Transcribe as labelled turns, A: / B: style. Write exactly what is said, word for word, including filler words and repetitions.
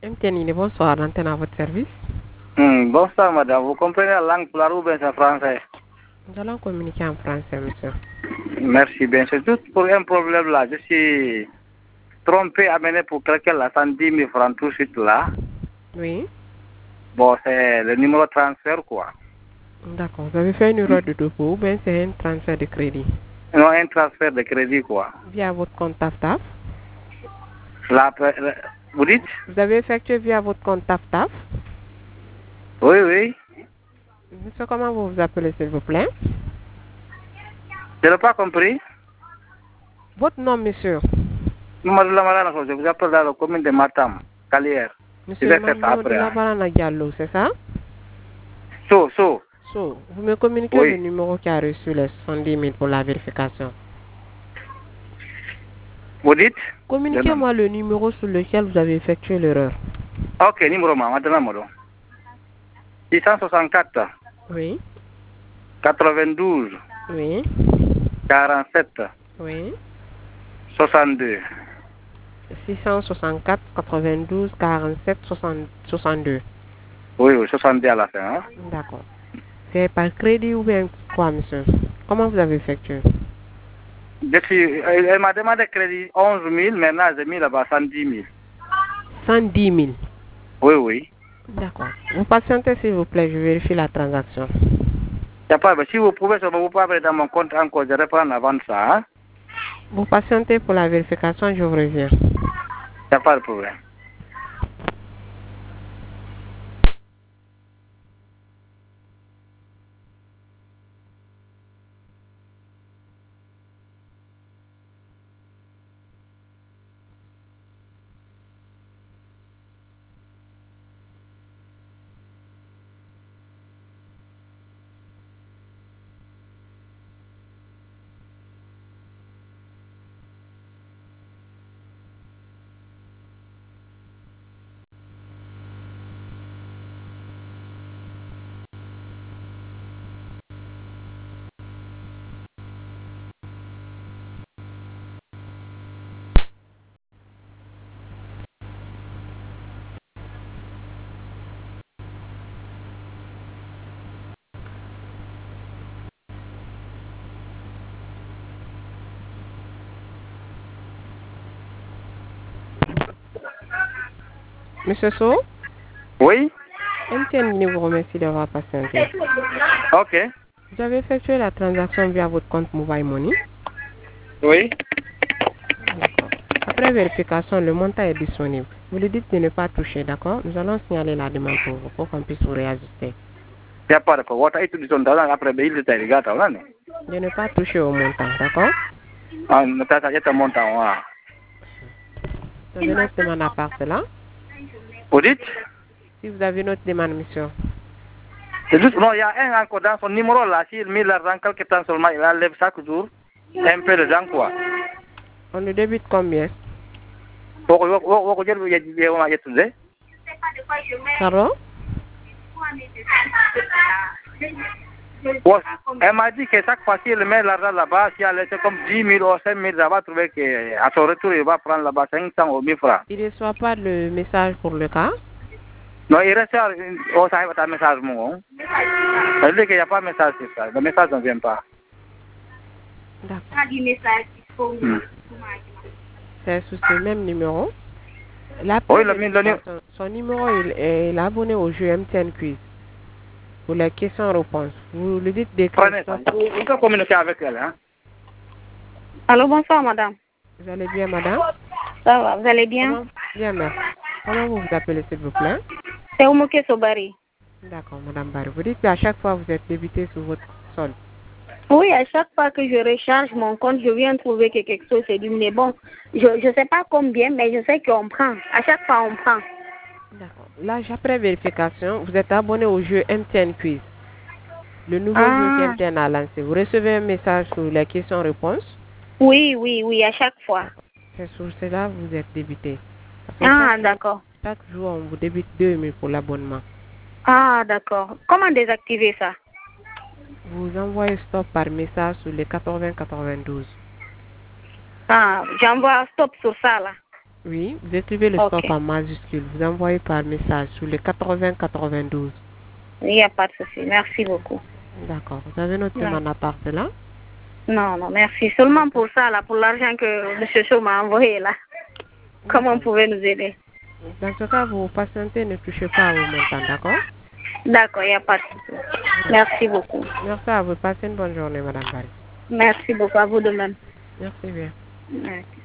A: M T N, bonsoir, l'antenne à votre service.
B: Hmm, bonsoir, madame. Vous comprenez la langue pulaar ou bien c'est français?
A: Nous allons communiquer en français, monsieur.
B: Merci bien. C'est juste pour un problème là. Je suis trompé, amené pour quelqu'un là, cent dix mille francs tout de suite là.
A: Oui.
B: Bon, c'est le numéro de transfert, quoi.
A: D'accord. Vous avez fait une erreur de dépôt ou bien c'est un transfert de crédit?
B: Non, un transfert de crédit, quoi.
A: Via votre compte TAF-TAF?
B: La, la- vous dites?
A: Vous avez effectué via votre compte TAF-TAF?
B: Oui, oui.
A: Monsieur, comment vous vous appelez, s'il vous plaît?
B: Je n'ai pas compris.
A: Votre nom, monsieur?
B: Mamadou Lamarana, je vous appelle dans la commune de Matam, Calière. Je
A: Monsieur
B: vais faire ça
A: Mamadou
B: après. Hein.
A: Labarana Diallo, c'est ça?
B: So, so.
A: So, vous me communiquez
B: Oui.
A: le numéro qui a reçu les soixante-dix mille pour la vérification.
B: Vous dites?
A: Communiquez-moi le numéro sur lequel vous avez effectué l'erreur.
B: Ok, numéro, maintenant, numéro. six cent soixante-quatre.
A: Oui.
B: quatre-vingt-douze.
A: Oui.
B: quarante-sept.
A: Oui.
B: soixante-deux.
A: six cent soixante-quatre, quatre-vingt-douze, quarante-sept, soixante-deux.
B: Oui, oui, soixante-deux à la fin. Hein?
A: D'accord. C'est par crédit ou bien quoi, monsieur? Comment vous avez effectué?
B: Je suis, elle, elle m'a demandé crédit onze mille, maintenant j'ai mis là-bas cent dix mille.
A: cent dix mille.
B: Oui, oui.
A: D'accord. Vous patientez, s'il vous plaît, je vérifie la transaction.
B: Y a pas, si vous pouvez, vous pouvez aller dans mon compte encore, je reprends avant ça. Hein?
A: Vous patientez pour la vérification, je vous reviens.
B: Y a pas de problème.
A: Monsieur So?
B: Oui?
A: M T N vous remercie d'avoir patienté.
B: Ok.
A: Vous avez effectué la transaction via votre compte Mobile Money?
B: Oui.
A: D'accord. Après vérification, le montant est disponible. Vous lui dites de ne pas toucher, d'accord? Nous allons signaler la demande pour vous, pour qu'on puisse vous réajuster.
B: Y a pas de problème. What I do on down après il est arrivé là.
A: De ne pas toucher au montant, d'accord?
B: Ah, ne t'as pas été montant. Ah.
A: Vous avez notre demande à part cela?
B: Vous dites?
A: Si vous avez notre demande, monsieur.
B: C'est juste, non, il y a un encore dans son numéro là, s'il met l'argent quelque temps seulement, il enlève chaque jour un peu de quoi.
A: On le débute combien?
B: Pardon? Elle m'a dit que chaque fois qu'il met l'argent là-bas, si elle était comme dix mille ou cinq mille, ça va trouver qu'à son retour, il va prendre là-bas cinq cents ou mille francs.
A: Il ne reçoit pas le message pour le cas?
B: Non, il reste au sein de message. Elle dit qu'il n'y a pas de message sur ça. Le message ne vient pas.
A: D'accord. Hmm. C'est sous ce même numéro. La
B: oui, le, le, le,
A: son, son numéro, il est, il est abonné au jeu M T N Quiz. Pour les questions-réponses. Vous lui dites d'écrire.
B: Prenez ça. On peut communiquer avec elle. Hein?
C: Allô, bonsoir, madame.
A: Vous allez bien, madame?
C: Ça va, vous allez bien?
A: Comment? Bien, merci. Comment vous vous appelez, s'il vous plaît?
C: C'est Omoke Sobari.
A: D'accord, madame Barry. Vous dites qu'à chaque fois, vous êtes débité sur votre solde.
C: Oui, à chaque fois que je recharge mon compte, je viens trouver que quelque chose est diminué. Bon, je ne sais pas combien, mais je sais qu'on prend. À chaque fois, on prend.
A: D'accord. Là, après vérification, vous êtes abonné au jeu M T N Quiz. Le nouveau
C: ah.
A: jeu qu'M T N a lancé. Vous recevez un message sur les questions-réponses?
C: Oui, oui, oui, à chaque fois.
A: C'est sur cela que vous êtes débité.
C: Ah, d'accord.
A: Chaque jour, on vous débite deux mille pour l'abonnement.
C: Ah, d'accord. Comment désactiver ça?
A: Vous envoyez stop par message sur les quatre-vingts quatre-vingt-douze.
C: Ah, j'envoie stop sur ça, là.
A: Oui, vous écrivez le
C: Ok.
A: stop en majuscule. Vous envoyez par message sur le quatre-vingts quatre-vingt-douze.
C: Il n'y a pas de souci. Merci beaucoup.
A: D'accord. Vous avez noté
C: Non.
A: mon appart là?
C: Non, non, merci. Seulement pour ça, là, pour l'argent que M. Chaud m'a envoyé là. Comment vous pouvez nous aider?
A: Dans ce cas, vous patientez, ne touchez pas au montant, d'accord?
C: D'accord, il n'y a pas de souci. Merci beaucoup.
A: Merci à vous. Passez une bonne journée, Madame Barry.
C: Merci beaucoup. À vous de même.
A: Merci bien.
C: Ouais.